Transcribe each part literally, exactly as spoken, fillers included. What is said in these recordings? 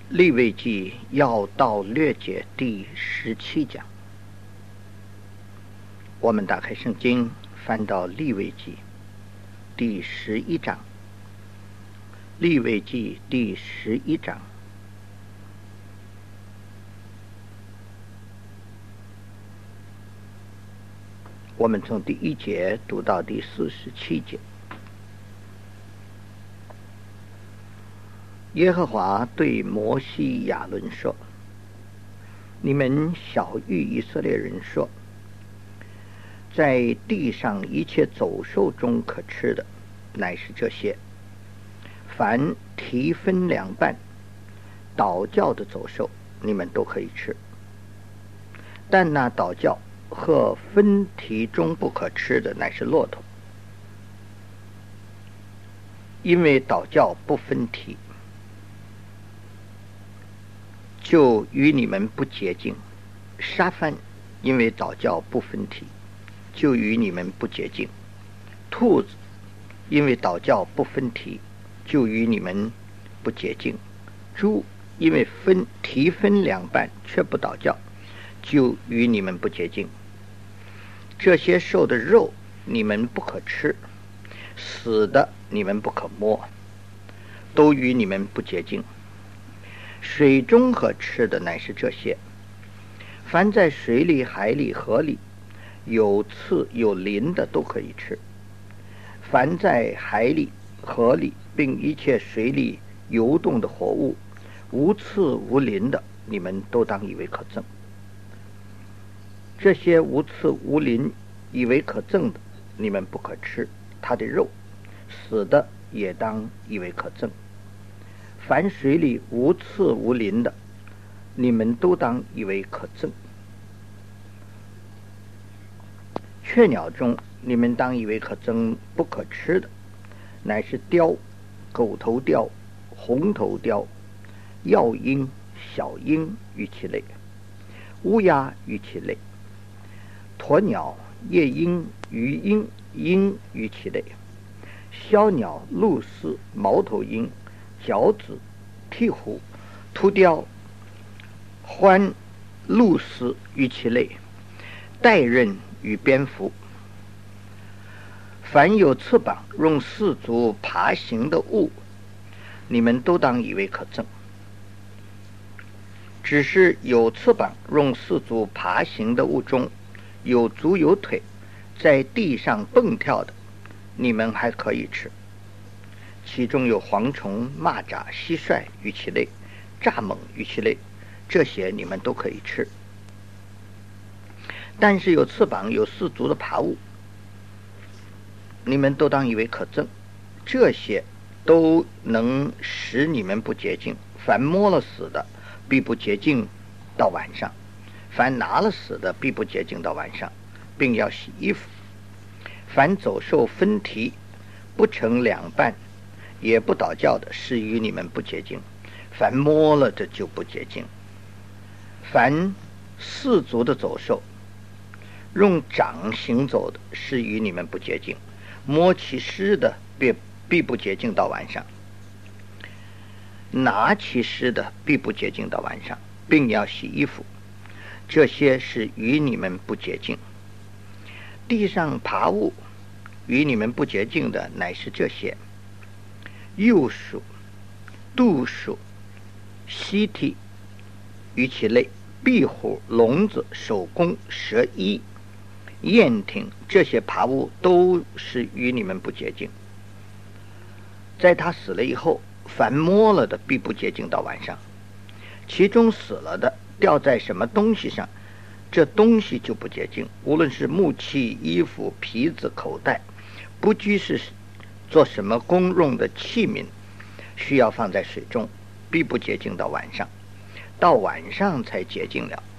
利未记要道略解第十七讲。我们打开圣经，翻到利未记第十一章。利未记第十一章，我们从第一节读到第四十七节。耶和华对摩西亚伦说：你们晓谕以色列人说，在地上一切走兽中可吃的，乃是这些：凡蹄分两半倒教的走兽，你们都可以吃。但那倒教和分蹄中不可吃的，乃是骆驼，因为倒教不分蹄，就与你们不洁净；沙番因为倒教不分蹄，就与你们不洁净；兔子因为倒教不分蹄，就与你们不洁净；猪因为分蹄分两半却不倒教，就与你们不洁净。这些兽的肉你们不可吃，死的你们不可摸，都与你们不洁净。水中可吃的乃是这些：凡在水里、海里、河里有刺有鳞的都可以吃；凡在海里、河里并一切水里游动的活物，无刺无鳞的，你们都当以为可憎。这些无刺无鳞以为可憎的，你们不可吃它的肉；死的也当以为可憎。凡水里无刺无鳞的，你们都当以为可憎。雀鸟中你们当以为可憎不可吃的，乃是雕、狗头雕、红头雕、药鹰、小鹰与其类，乌鸦与其类，鸵鸟、夜鹰、鱼鹰、鹰与其类，枭鸟、鹭鸶、猫头鹰、角子、鹈鹕、秃雕、獾、鹭鸶与其类，带刃与蝙蝠。凡有翅膀用四足爬行的物，你们都当以为可憎。只是有翅膀用四足爬行的物中，有足有腿，在地上蹦跳的，你们还可以吃。其中有蝗虫、蚂蚱、蟋蟀与其类，蚱蜢与其类，这些你们都可以吃。但是有翅膀有四足的爬物，你们都当以为可憎，这些都能使你们不洁净。凡摸了死的，必不洁净到晚上；凡拿了死的，必不洁净到晚上，并要洗衣服。凡走兽分蹄不成两半也不倒教的，是与你们不洁净；凡摸了的就不洁净。凡四足的走兽用掌行走的，是与你们不洁净，摸其尸的必必不洁净到晚上，拿其尸的必不洁净到晚上，并要洗衣服。这些是与你们不洁净。地上爬物与你们不洁净的，乃是这些：鼬鼠、杜鼠、犀蹄与其类，壁虎、笼子、守宫、蛇衣、燕挺，这些爬物都是与你们不洁净。在他死了以后，凡摸了的必不洁净到晚上。其中死了的掉在什么东西上，这东西就不洁净，无论是木器、衣服、皮子、口袋，不拘是做什么公用的器皿，需要放在水中，必不洁净到晚上，到晚上才洁净了。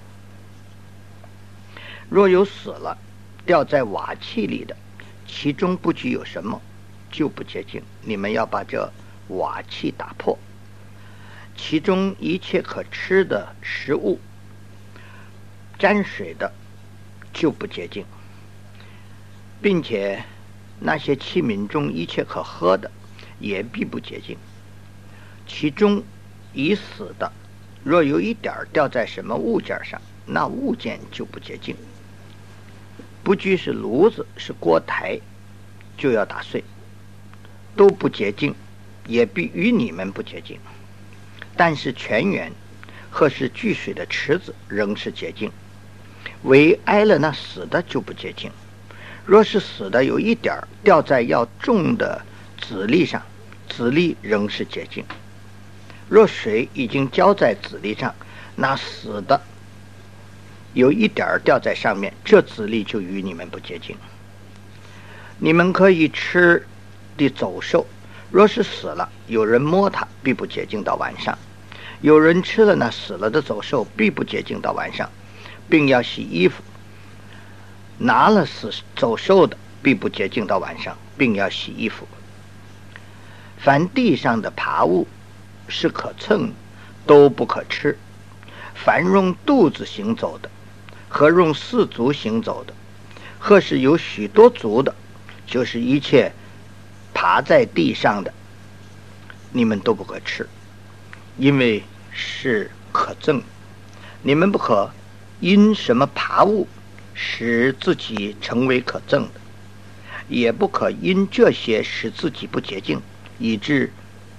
若有死了掉在瓦器里的，其中不拘有什么，就不洁净。你们要把这瓦器打破，其中一切可吃的食物沾水的就不洁净，并且那些器皿中一切可喝的也必不洁净。其中已死的，若有一点掉在什么物件上，那物件就不洁净。不拘是炉子是锅台，就要打碎，都不洁净，也必与你们不洁净。但是泉源或是聚水的池子仍是洁净，唯挨了那死的就不洁净。若是死的有一点掉在要种的籽粒上，籽粒仍是洁净。若水已经浇在籽粒上，那死的有一点掉在上面，这籽粒就与你们不洁净。你们可以吃的走兽，若是死了，有人摸它，必不洁净到晚上。有人吃了那死了的走兽，必不洁净到晚上，并要洗衣服。拿了死走兽的，必不洁净到晚上，并要洗衣服。凡地上的爬物是可蹭，都不可吃。凡用肚子行走的，和用四足行走的，或是有许多足的，就是一切爬在地上的，你们都不可吃，因为是可憎。你们不可因什么爬物使自己成为可憎的，也不可因这些使自己不洁净，以致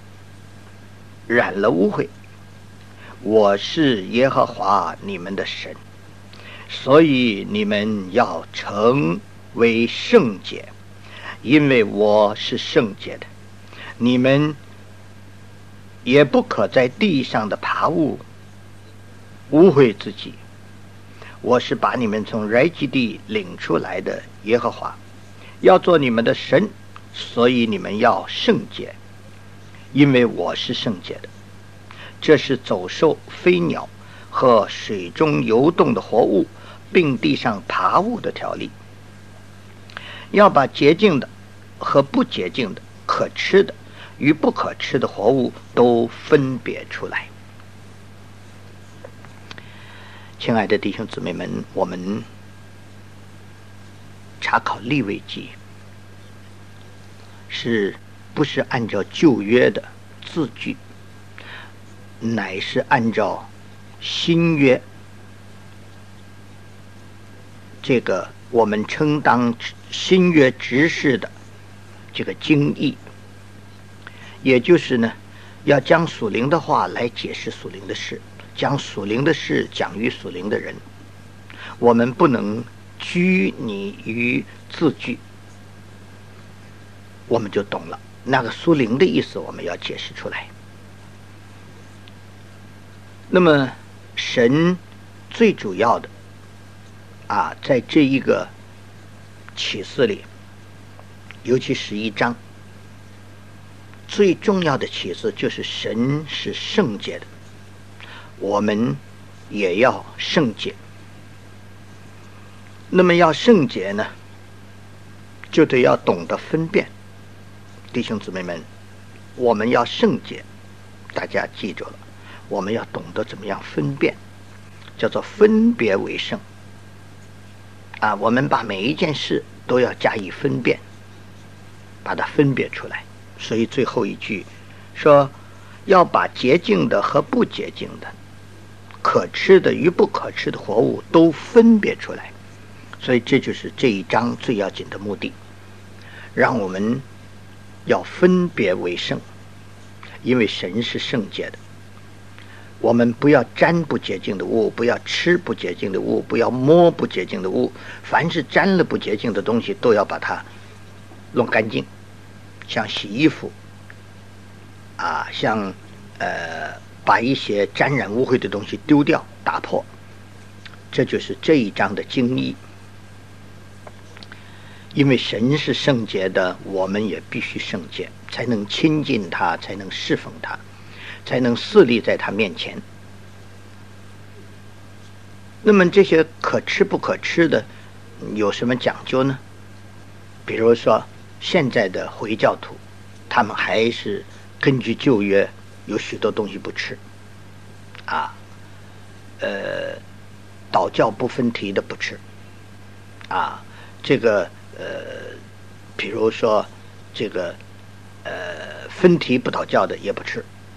染了污秽。我是耶和华你们的神，所以你们要成为圣洁，因为我是圣洁的。你们也不可在地上的爬物污秽自己。我是把你们从埃及地领出来的耶和华，要做你们的神，所以你们要圣洁，因为我是圣洁的。这是走兽、飞鸟和水中游动的活物，并地上爬物的条例。要把洁净的和不洁净的、可吃的与不可吃的活物都分别出来。亲爱的弟兄姊妹们，我们查考利未记，是不是按照旧约的字句，乃是按照新约这个我们称当新约执事的这个经义，也就是呢，要将属灵的话来解释属灵的事，将属灵的事讲于属灵的人。我们不能拘泥于字句，我们就懂了那个属灵的意思，我们要解释出来。那么神最主要的啊，在这一个启示里，尤其十一章最重要的启示就是神是圣洁的，我们也要圣洁。那么要圣洁呢，就得要懂得分辨。弟兄姊妹们，我们要圣洁，大家记住了，我们要懂得怎么样分辨，叫做分别为圣啊！我们把每一件事都要加以分辨，把它分别出来。所以最后一句说，要把洁净的和不洁净的、可吃的与不可吃的活物都分别出来。所以这就是这一章最要紧的目的，让我们要分别为圣，因为神是圣洁的。我们不要沾不洁净的物，不要吃不洁净的物，不要摸不洁净的物，凡是沾了不洁净的东西都要把它弄干净，像洗衣服啊，像呃把一些沾染污秽的东西丢掉打破。这就是这一章的经义。因为神是圣洁的，我们也必须圣洁，才能亲近他，才能侍奉他，才能侍立在他面前。那么这些可吃不可吃的有什么讲究呢？比如说现在的回教徒，他们还是根据旧约有许多东西不吃啊，呃祷教不分题的不吃啊，这个呃，比如说这个呃分题不祷教的也不吃，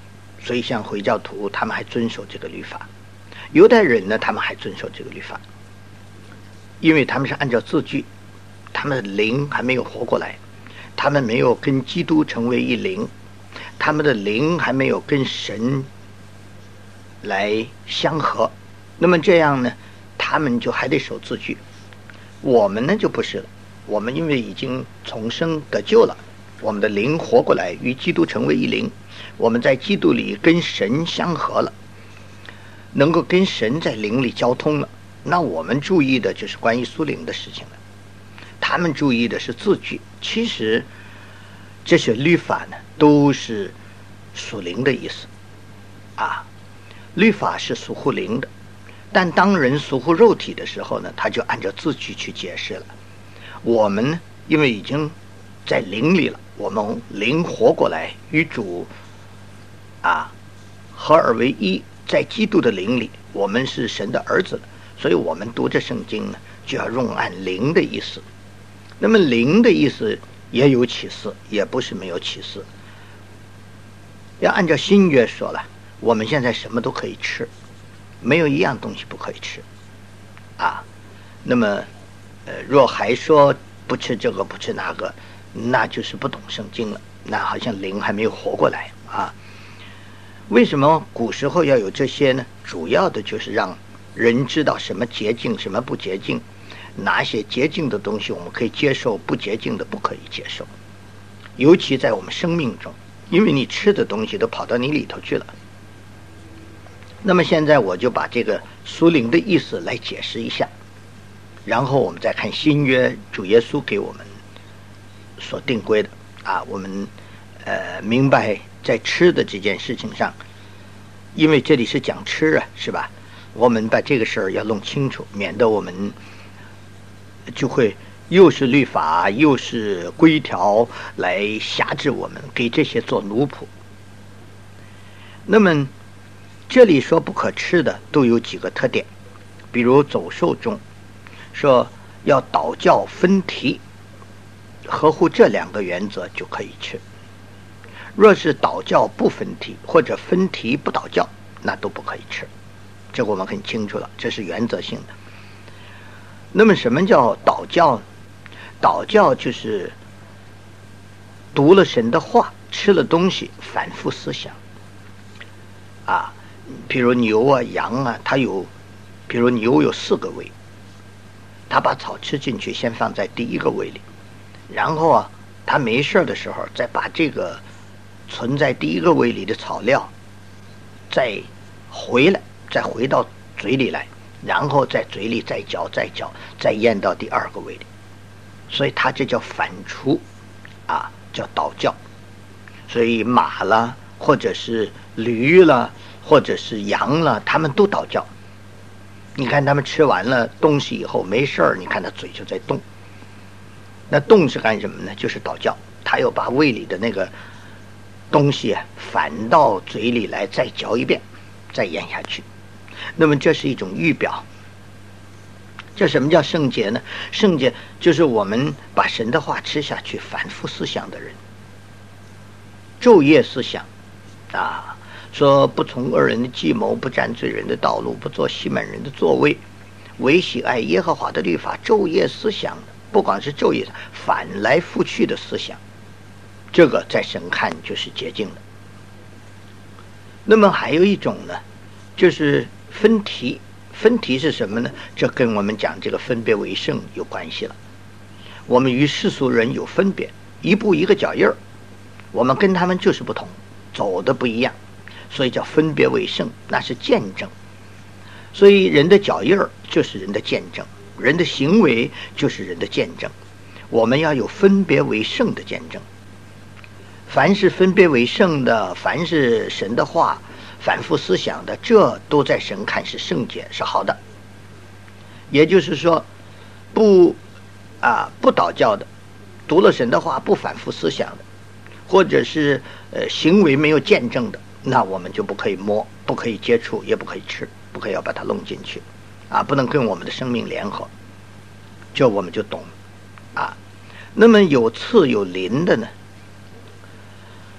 所以像回教徒他们还遵守这个律法，犹太人呢他们还遵守这个律法，因为他们是按照字句，他们的灵还没有活过来，他们没有跟基督成为一灵，他们的灵还没有跟神来相合，那么这样呢他们就还得守字句。我们呢就不是了，我们因为已经重生得救了，我们的灵活过来，与基督成为一灵，我们在基督里跟神相合了，能够跟神在灵里交通了。那我们注意的就是关于属灵的事情了，他们注意的是字句。其实这些律法呢都是属灵的意思啊，律法是属乎灵的，但当人属乎肉体的时候呢，他就按照字句去解释了。我们呢因为已经在灵里了，我们灵活过来，与主啊合而为一，在基督的灵里，我们是神的儿子了，所以我们读这圣经呢就要用按灵的意思。那么灵的意思也有启示，也不是没有启示。要按照新约说了，我们现在什么都可以吃，没有一样东西不可以吃啊。那么呃，若还说不吃这个不吃那个，那就是不懂圣经了，那好像灵还没有活过来啊。为什么古时候要有这些呢？主要的就是让人知道什么洁净，什么不洁净，哪些洁净的东西我们可以接受，不洁净的不可以接受。尤其在我们生命中，因为你吃的东西都跑到你里头去了。那么现在我就把这个属灵的意思来解释一下，然后我们再看新约主耶稣给我们所定规的啊，我们呃明白在吃的这件事情上，因为这里是讲吃啊，是吧？我们把这个事儿要弄清楚，免得我们就会又是律法又是规条来辖制我们，给这些做奴仆。那么这里说不可吃的都有几个特点，比如走兽中说要倒教分蹄，合乎这两个原则就可以吃。若是倒教不分蹄，或者分蹄不倒教，那都不可以吃。这个我们很清楚了，这是原则性的。那么什么叫倒教呢？倒教就是读了神的话，吃了东西反复思想啊。比如牛啊羊啊，它有比如牛有四个胃，它把草吃进去先放在第一个胃里，然后啊它没事的时候再把这个存在第一个胃里的草料再回来，再回到嘴里来，然后在嘴里再嚼再嚼再咽到第二个胃里，所以它这叫反刍啊，叫倒教。所以马啦或者是驴啦或者是羊了，他们都倒教。你看他们吃完了东西以后没事儿，你看他嘴就在动。那动是干什么呢？就是倒教，他又把胃里的那个东西啊反到嘴里来，再嚼一遍，再咽下去。那么这是一种预表。这什么叫圣洁呢？圣洁就是我们把神的话吃下去，反复思想的人，昼夜思想啊。说不从恶人的计谋，不占罪人的道路，不做欺瞒人的座位，唯喜爱耶和华的律法，昼夜思想的，不光是昼夜反来覆去的思想，这个在神看就是洁净的。那么还有一种呢，就是分蹄。分蹄是什么呢？这跟我们讲这个分别为圣有关系了。我们与世俗人有分别，一步一个脚印儿，我们跟他们就是不同，走的不一样，所以叫分别为圣，那是见证。所以人的脚印儿就是人的见证，人的行为就是人的见证。我们要有分别为圣的见证。凡是分别为圣的，凡是神的话反复思想的，这都在神看是圣洁，是好的。也就是说不啊不倒教的，读了神的话不反复思想的，或者是呃行为没有见证的，那我们就不可以摸，不可以接触，也不可以吃，不可以要把它弄进去啊，不能跟我们的生命联合。这我们就懂啊。那么有刺有鳞的呢，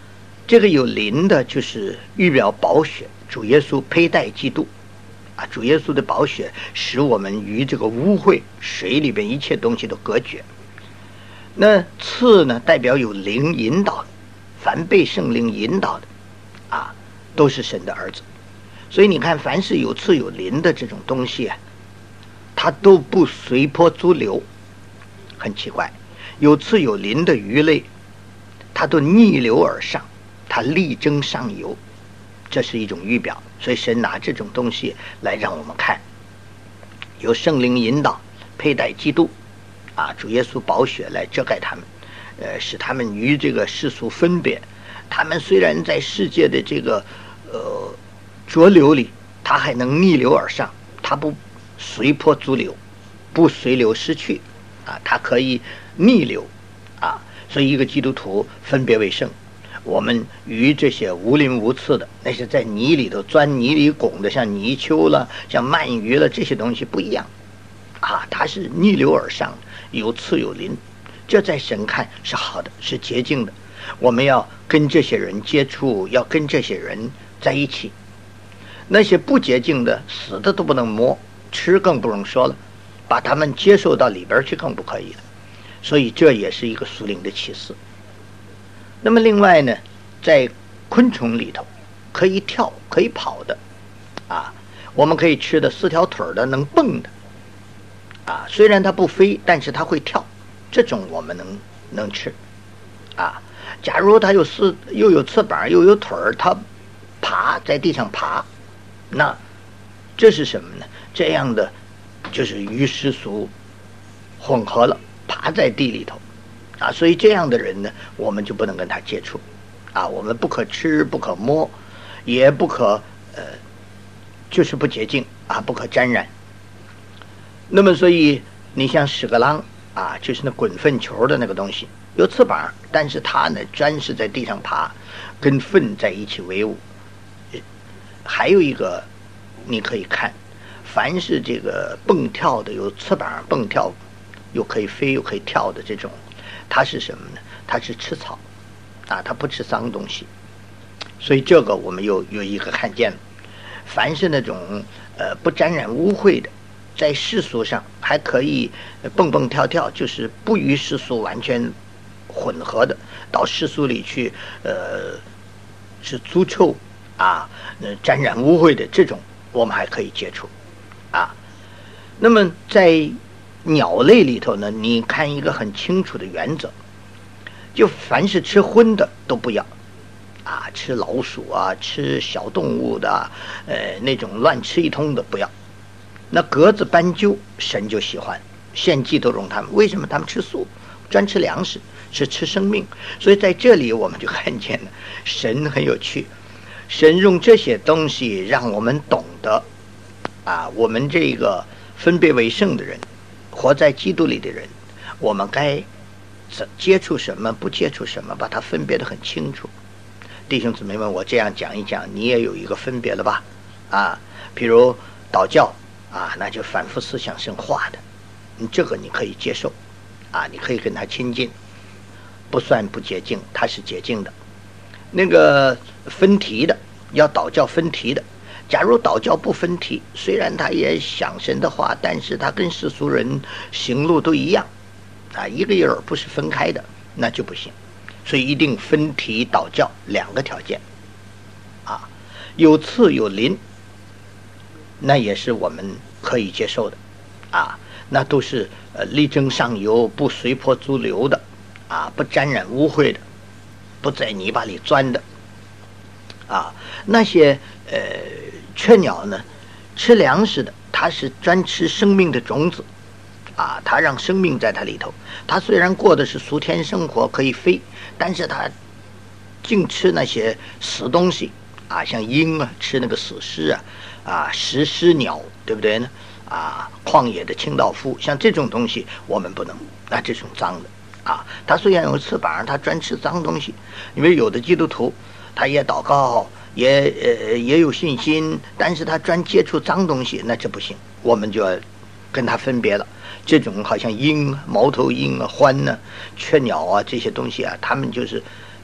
这个有鳞的，就是预表宝血，主耶稣佩戴基督啊，主耶稣的宝血使我们与这个污秽水里边一切东西都隔绝。那刺呢，代表有灵引导的，凡被圣灵引导的啊，都是神的儿子。所以你看，凡是有刺有鳞的这种东西啊，它都不随波逐流。很奇怪，有刺有鳞的鱼类，它都逆流而上，它力争上游，这是一种预表。所以神拿这种东西来让我们看，有圣灵引导，佩戴基督啊，主耶稣宝血来遮盖他们，呃，使他们与这个世俗分别。他们虽然在世界的这个呃浊流里，他还能逆流而上，他不随波逐流，不随流失去啊，他可以逆流啊。所以一个基督徒分别为圣，我们与这些无鳞无刺的，那些在泥里头钻泥里拱的，像泥鳅了，像鳗鱼了，这些东西不一样啊，它是逆流而上，有刺有鳞，这在神看是好的，是洁净的。我们要跟这些人接触，要跟这些人在一起。那些不洁净的，死的都不能摸，吃更不用说了，把他们接受到里边去更不可以了。所以这也是一个属灵的启示。那么另外呢，在昆虫里头可以跳可以跑的啊，我们可以吃的四条腿的能蹦的啊，虽然它不飞，但是它会跳，这种我们能能吃啊。假如它有四又有翅膀又有腿儿，它爬在地上爬，那这是什么呢？这样的就是与世俗混合了，爬在地里头啊，所以这样的人呢，我们就不能跟他接触啊，我们不可吃不可摸，也不可呃就是不洁净啊，不可沾染。那么所以你像屎壳郎啊，就是那滚粪球的那个东西，有翅膀，但是它呢专是在地上爬，跟粪在一起为伍。还有一个你可以看，凡是这个蹦跳的，有翅膀蹦跳又可以飞又可以跳的这种，它是什么呢？它是吃草啊，它不吃脏东西。所以这个我们又有一个看见了，凡是那种呃不沾染污秽的，在世俗上还可以蹦蹦跳跳，就是不与世俗完全混合的，到世俗里去呃是足臭啊，呃沾染污秽的这种，我们还可以接触啊。那么在鸟类里头呢，你看一个很清楚的原则，就凡是吃荤的都不要啊，吃老鼠啊，吃小动物的，呃那种乱吃一通的不要。那鸽子斑鸠神就喜欢，献祭都容他们，为什么？他们吃素，专吃粮食，是吃生命。所以在这里我们就看见了神很有趣，神用这些东西让我们懂得啊，我们这个分别为圣的人，活在基督里的人，我们该接触什么不接触什么，把它分别得很清楚。弟兄姊妹们，我这样讲一讲，你也有一个分别了吧？啊，比如祷教啊，那就反复思想神话的，你这个你可以接受啊，你可以跟他亲近，不算不洁净，他是洁净的。那个分题的，要祷教分题的，假如祷教不分题，虽然他也想神的话，但是他跟世俗人行路都一样啊，一个影儿不是分开的，那就不行。所以一定分题祷教两个条件啊，有刺有鳞，那也是我们可以接受的啊，那都是呃力争上游，不随波逐流的啊，不沾染污秽的，不在泥巴里钻的啊。那些呃雀鸟呢，吃粮食的，它是专吃生命的种子啊，它让生命在它里头。它虽然过的是俗天生活，可以飞，但是它净吃那些死东西啊，像鹰啊吃那个死尸啊，啊食尸鸟，对不对呢？啊，旷野的清道夫，像这种东西我们不能，那这种脏的啊。它虽然有翅膀，它专吃脏东西。因为有的基督徒他也祷告，也呃也有信心，但是他专接触脏东西，那这不行，我们就要跟他分别了。这种好像鹰、猫头鹰啊、獾呢、雀鸟啊这些东西啊，他们就是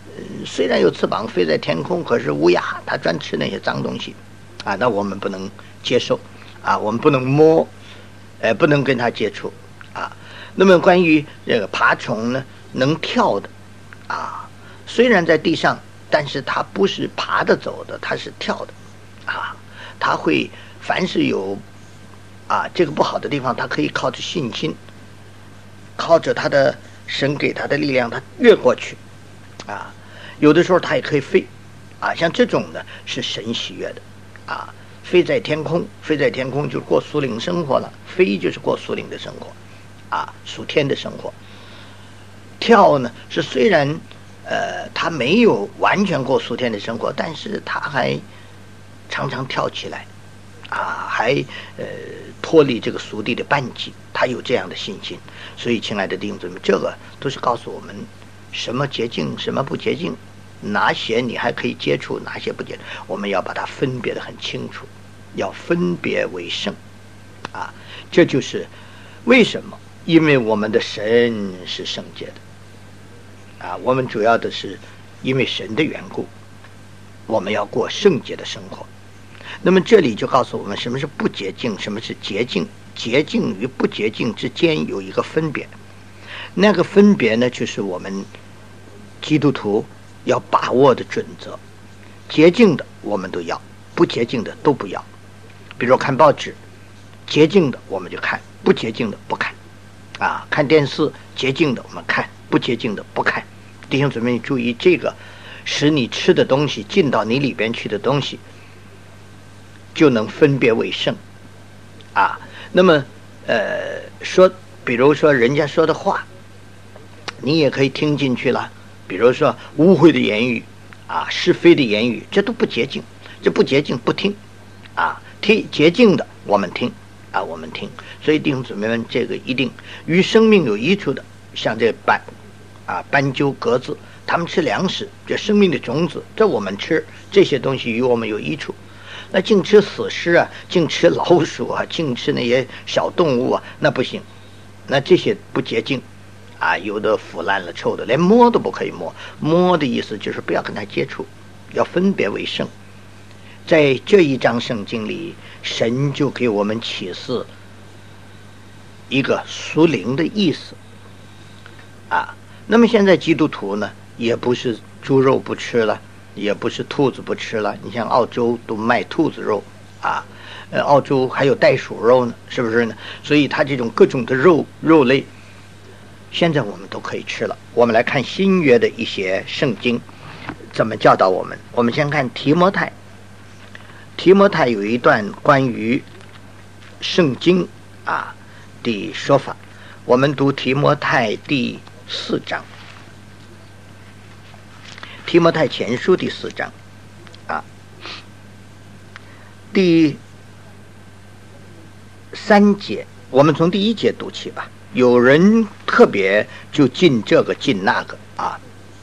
呃、虽然有翅膀飞在天空，可是乌鸦它专吃那些脏东西啊，那我们不能接受啊，我们不能摸，呃，不能跟它接触啊。那么关于这个爬虫呢，能跳的啊，虽然在地上，但是它不是爬着走的，它是跳的啊，它会凡是有啊这个不好的地方，它可以靠着信心，靠着它的神给它的力量，它越过去啊。有的时候它也可以飞啊，像这种呢是神喜悦的啊。飞在天空，飞在天空就是过属灵生活了，飞就是过属灵的生活啊，属天的生活。跳呢是虽然呃他没有完全过属天的生活，但是他还常常跳起来啊，还呃脱离这个属地的绊迹，他有这样的信心。所以亲爱的弟兄姊妹，这个都是告诉我们什么洁净，什么不洁净，哪些你还可以接触，哪些不洁，我们要把它分别得很清楚，要分别为圣啊。这就是为什么，因为我们的神是圣洁的啊，我们主要的是因为神的缘故，我们要过圣洁的生活。那么这里就告诉我们什么是不洁净，什么是洁净。洁净与不洁净之间有一个分别，那个分别呢，就是我们基督徒要把握的准则。洁净的我们都要，不洁净的都不要。比如看报纸，洁净的我们就看，不洁净的不看啊。看电视，洁净的我们看，不洁净的不看。弟兄姊妹注意，这个使你吃的东西进到你里边去的东西就能分别为圣啊。那么呃说比如说人家说的话你也可以听进去了，比如说污秽的言语啊，是非的言语，这都不洁净，这不洁净不听啊，听洁净的我们听啊，我们听。所以弟兄姊妹们，这个一定与生命有益处的，像这斑啊斑鸠鸽子，他们吃粮食，这生命的种子，这我们吃这些东西与我们有益处。那净吃死尸啊，净吃老鼠啊，净吃那些小动物啊，那不行，那这些不洁净啊，有的腐烂了臭的，连摸都不可以摸。摸的意思就是不要跟它接触，要分别为圣。在这一章圣经里，神就给我们启示一个属灵的意思啊。那么现在基督徒呢，也不是猪肉不吃了，也不是兔子不吃了，你像澳洲都卖兔子肉啊，呃，澳洲还有袋鼠肉呢，是不是呢？所以它这种各种的肉肉类，现在我们都可以吃了。我们来看新约的一些圣经怎么教导我们。我们先看提摩太，提摩太有一段关于圣经啊的说法。我们读提摩太第四章。提摩太前书第四章啊，第三节，我们从第一节读起吧。有人特别就进这个进那个啊。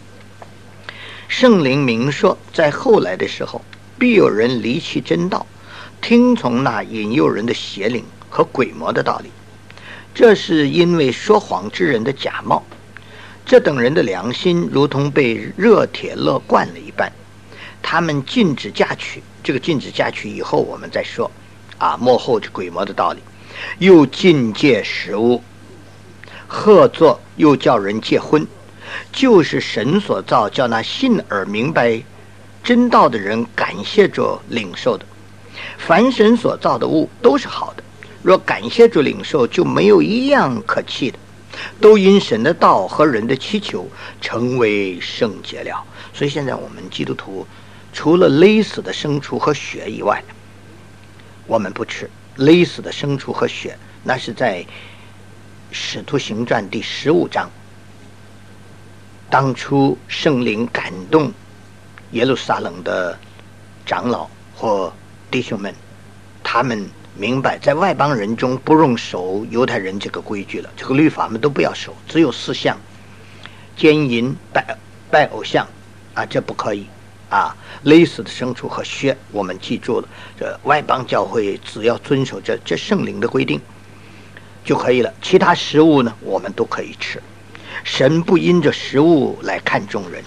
圣灵明说，在后来的时候，必有人离弃真道，听从那引诱人的邪灵和鬼魔的道理。这是因为说谎之人的假冒。这等人的良心如同被热铁勒惯了一般，他们禁止嫁娶，这个禁止嫁娶以后我们再说啊，幕后这鬼魔的道理，又禁戒食物，合作又叫人结婚，就是神所造，叫那信而明白真道的人感谢着领受的。凡神所造的物都是好的，若感谢着领受，就没有一样可弃的，都因神的道和人的祈求成为圣洁了。所以现在我们基督徒除了勒死的牲畜和血以外，我们不吃勒死的牲畜和血，那是在使徒行传第十五章，当初圣灵感动耶路撒冷的长老或弟兄们，他们明白在外邦人中不用守犹太人这个规矩了，这个律法们都不要守，只有四项：奸淫、拜拜偶像啊，这不可以啊。勒死的牲畜和血，我们记住了，这外邦教会只要遵守这这圣灵的规定就可以了。其他食物呢，我们都可以吃。神不因着食物来看重人，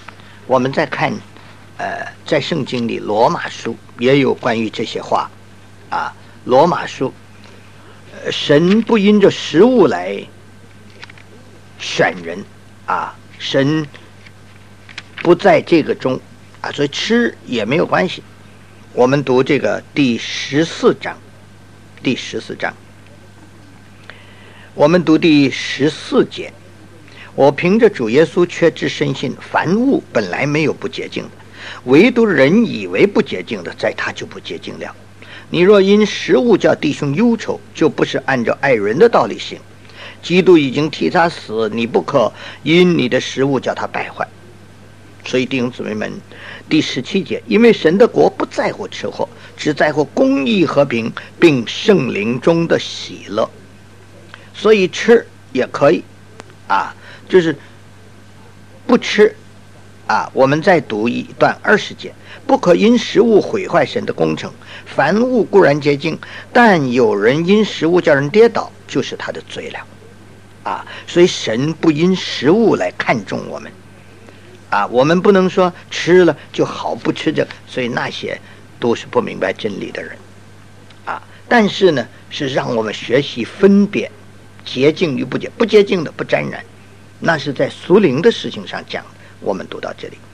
我们再看，呃，在圣经里罗马书也有关于这些话，啊，罗马书，呃，神不因着食物来选人，啊，神不在这个中，啊，所以吃也没有关系。我们读这个第十四章，第十四章，我们读第十四节。我凭着主耶稣确知深信，凡物本来没有不洁净的，唯独人以为不洁净的，在他就不洁净了。你若因食物叫弟兄忧愁，就不是按照爱人的道理行。基督已经替他死，你不可因你的食物叫他败坏。所以弟兄姊妹们，第十七节，因为神的国不在乎吃喝，只在乎公义、和平，并圣灵中的喜乐。所以吃也可以啊，就是不吃啊。我们再读一段二十节，不可因食物毁坏神的工程。凡物固然洁净，但有人因食物叫人跌倒，就是他的罪了啊。所以神不因食物来看重我们啊，我们不能说吃了就好，不吃这个，所以那些都是不明白真理的人啊。但是呢，是让我们学习分辨洁净与不洁，不洁净的不沾染，那是在属灵的事情上讲。我们读到这里。